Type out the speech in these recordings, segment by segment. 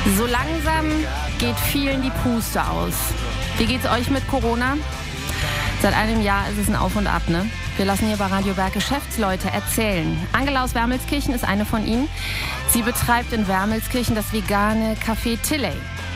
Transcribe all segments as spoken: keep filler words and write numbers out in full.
So langsam geht vielen die Puste aus. Wie geht's euch mit Corona? Seit einem Jahr ist es ein Auf und Ab, ne? Wir lassen hier bei Radio Berg Geschäftsleute erzählen. Angela aus Wermelskirchen ist eine von ihnen. Sie betreibt in Wermelskirchen das vegane Café Tilley.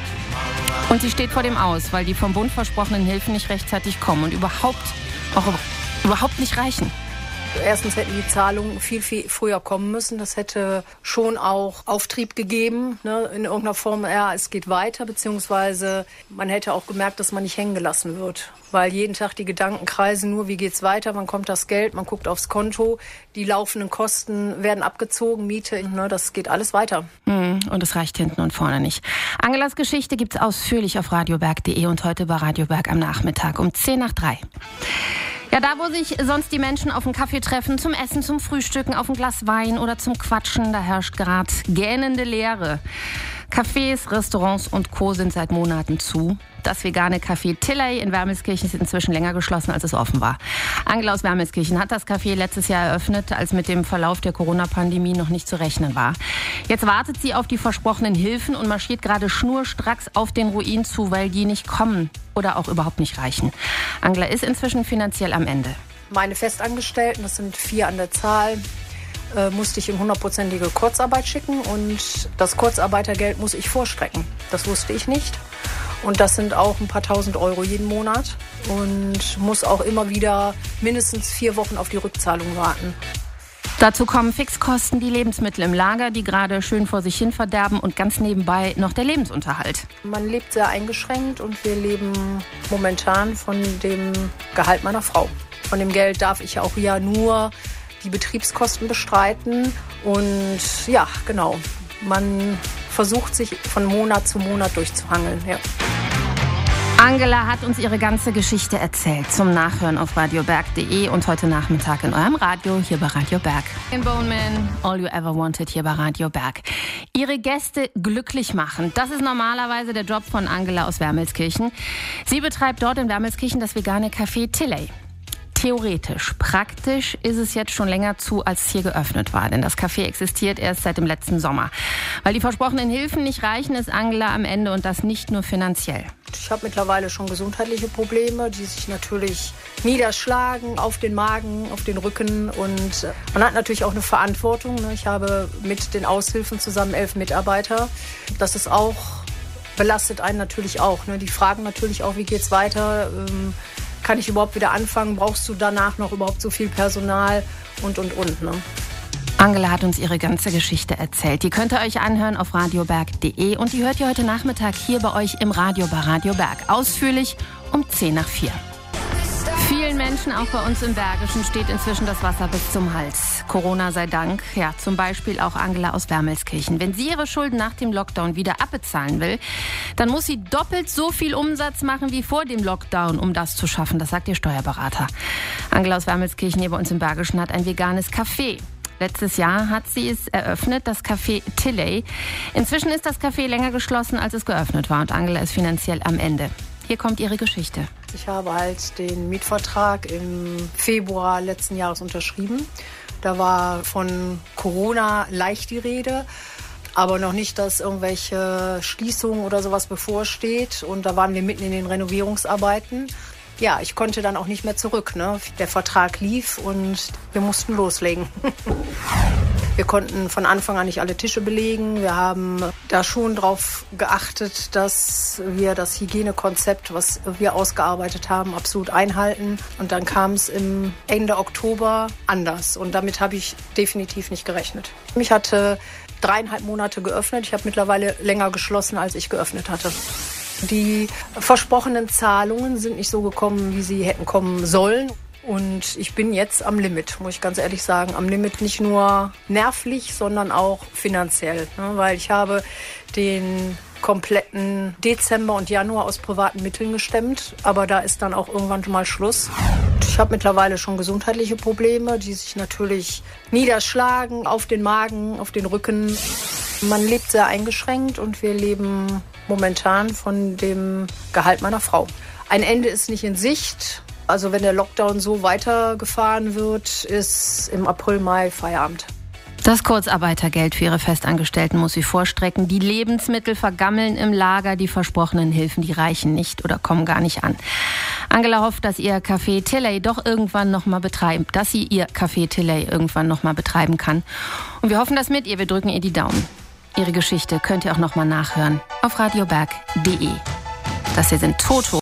Und sie steht vor dem Aus, weil die vom Bund versprochenen Hilfen nicht rechtzeitig kommen und überhaupt, auch überhaupt nicht reichen. Erstens hätten die Zahlungen viel, viel früher kommen müssen. Das hätte schon auch Auftrieb gegeben, ne, in irgendeiner Form. Ja, es geht weiter, beziehungsweise man hätte auch gemerkt, dass man nicht hängen gelassen wird. Weil jeden Tag die Gedanken kreisen nur, wie geht's weiter, wann kommt das Geld, man guckt aufs Konto, die laufenden Kosten werden abgezogen, Miete, ne, das geht alles weiter. Und es reicht hinten und vorne nicht. Angelas Geschichte gibt's ausführlich auf radioberg punkt de und heute bei Radio Berg am Nachmittag um zehn nach drei. Ja, da wo sich sonst die Menschen auf einen Kaffee treffen, zum Essen, zum Frühstücken, auf ein Glas Wein oder zum Quatschen, da herrscht gerade gähnende Leere. Cafés, Restaurants und Co. sind seit Monaten zu. Das vegane Café Tilley in Wermelskirchen ist inzwischen länger geschlossen, als es offen war. Angela aus Wermelskirchen hat das Café letztes Jahr eröffnet, als mit dem Verlauf der Corona-Pandemie noch nicht zu rechnen war. Jetzt wartet sie auf die versprochenen Hilfen und marschiert gerade schnurstracks auf den Ruin zu, weil die nicht kommen oder auch überhaupt nicht reichen. Angela ist inzwischen finanziell am Ende. Meine Festangestellten, das sind vier an der Zahl, äh, musste ich in hundertprozentige Kurzarbeit schicken und das Kurzarbeitergeld muss ich vorstrecken. Das wusste ich nicht. Und das sind auch ein paar tausend Euro jeden Monat und muss auch immer wieder mindestens vier Wochen auf die Rückzahlung warten. Dazu kommen Fixkosten, die Lebensmittel im Lager, die gerade schön vor sich hin verderben und ganz nebenbei noch der Lebensunterhalt. Man lebt sehr eingeschränkt und wir leben momentan von dem Gehalt meiner Frau. Von dem Geld darf ich auch ja nur die Betriebskosten bestreiten und ja, genau, man versucht sich von Monat zu Monat durchzuhangeln, ja. Angela hat uns ihre ganze Geschichte erzählt. Zum Nachhören auf radioberg punkt de und heute Nachmittag in eurem Radio hier bei Radio Berg. In Bone Man, All You Ever Wanted hier bei Radio Berg. Ihre Gäste glücklich machen. Das ist normalerweise der Job von Angela aus Wermelskirchen. Sie betreibt dort in Wermelskirchen das vegane Café Tilley. Theoretisch. Praktisch ist es jetzt schon länger zu, als es hier geöffnet war. Denn das Café existiert erst seit dem letzten Sommer. Weil die versprochenen Hilfen nicht reichen, ist Angela am Ende und das nicht nur finanziell. Ich habe mittlerweile schon gesundheitliche Probleme, die sich natürlich niederschlagen auf den Magen, auf den Rücken. Und man hat natürlich auch eine Verantwortung. Ich habe mit den Aushilfen zusammen elf Mitarbeiter. Das ist auch, belastet einen natürlich auch. Die fragen natürlich auch, wie geht's weiter? Kann ich überhaupt wieder anfangen? Brauchst du danach noch überhaupt so viel Personal? Und, und, und. Ne? Angela hat uns ihre ganze Geschichte erzählt. Die könnt ihr euch anhören auf radioberg punkt de und die hört ihr heute Nachmittag hier bei euch im Radio bei Radio Berg. Ausführlich um zehn nach vier. Vielen Menschen, auch bei uns im Bergischen, steht inzwischen das Wasser bis zum Hals. Corona sei Dank. Ja, zum Beispiel auch Angela aus Wermelskirchen. Wenn sie ihre Schulden nach dem Lockdown wieder abbezahlen will, dann muss sie doppelt so viel Umsatz machen wie vor dem Lockdown, um das zu schaffen. Das sagt ihr Steuerberater. Angela aus Wermelskirchen hier bei uns im Bergischen hat ein veganes Café. Letztes Jahr hat sie es eröffnet, das Café Tilley. Inzwischen ist das Café länger geschlossen, als es geöffnet war. Und Angela ist finanziell am Ende. Hier kommt ihre Geschichte. Ich habe halt den Mietvertrag im Februar letzten Jahres unterschrieben. Da war von Corona leicht die Rede, aber noch nicht, dass irgendwelche Schließungen oder sowas bevorsteht. Und da waren wir mitten in den Renovierungsarbeiten. Ja, ich konnte dann auch nicht mehr zurück. Ne? Der Vertrag lief und wir mussten loslegen. Wir konnten von Anfang an nicht alle Tische belegen. Wir haben da schon darauf geachtet, dass wir das Hygienekonzept, was wir ausgearbeitet haben, absolut einhalten. Und dann kam es im Ende Oktober anders. Und damit habe ich definitiv nicht gerechnet. Ich hatte dreieinhalb Monate geöffnet. Ich habe mittlerweile länger geschlossen, als ich geöffnet hatte. Die versprochenen Zahlungen sind nicht so gekommen, wie sie hätten kommen sollen. Und ich bin jetzt am Limit, muss ich ganz ehrlich sagen. Am Limit nicht nur nervlich, sondern auch finanziell. Ne? Weil ich habe den kompletten Dezember und Januar aus privaten Mitteln gestemmt. Aber da ist dann auch irgendwann mal Schluss. Ich habe mittlerweile schon gesundheitliche Probleme, die sich natürlich niederschlagen auf den Magen, auf den Rücken. Man lebt sehr eingeschränkt und wir leben momentan von dem Gehalt meiner Frau. Ein Ende ist nicht in Sicht. Also wenn der Lockdown so weitergefahren wird, ist im April, Mai Feierabend. Das Kurzarbeitergeld für ihre Festangestellten muss sie vorstrecken. Die Lebensmittel vergammeln im Lager. Die versprochenen Hilfen, die reichen nicht oder kommen gar nicht an. Angela hofft, dass ihr Café Tilley doch irgendwann noch mal betreiben, dass sie ihr Café Tilley irgendwann noch mal betreiben kann. Und wir hoffen das mit ihr. Wir drücken ihr die Daumen. Ihre Geschichte könnt ihr auch noch mal nachhören auf radioberg punkt de. Das hier sind Toto.